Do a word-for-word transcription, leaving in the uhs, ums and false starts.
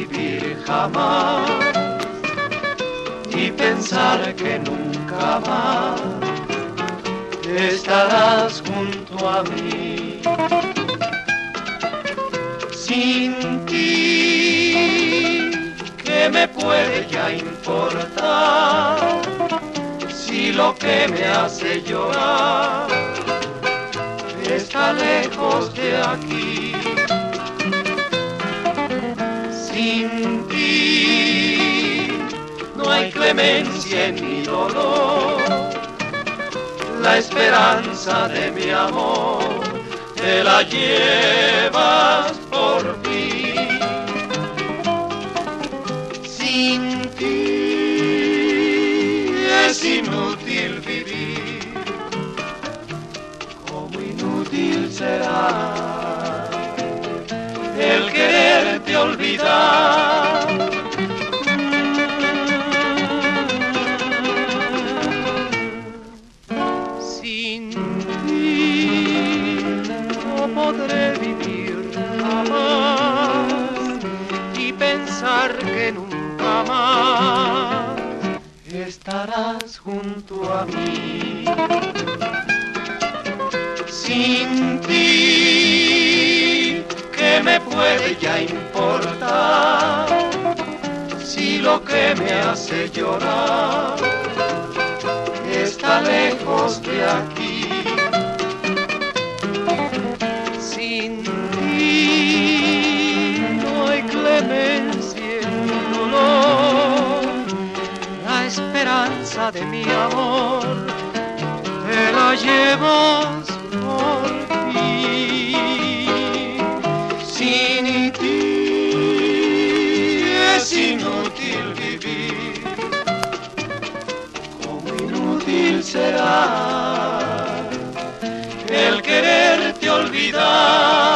vivir jamás y pensar que nunca más estarás junto a mí. Sin ti, ¿qué me puede ya importar? Si lo que me hace llorar está lejos de aquí. Sin ti no hay clemencia en mi dolor. La esperanza de mi amor te la llevas por mí. Sin ti es inútil vivir, como inútil será el quererte olvidar. Sin ti no podré vivir jamás y pensar que nunca más estarás junto a mí. Sin ti, ¿qué me puede ya importar? Si lo que me hace llorar está lejos de aquí. Sin ti no hay clemencia en mi dolor. La esperanza de mi amor te la llevas por fin. Sin ti es inútil vivir, como inútil será el quererte olvidar.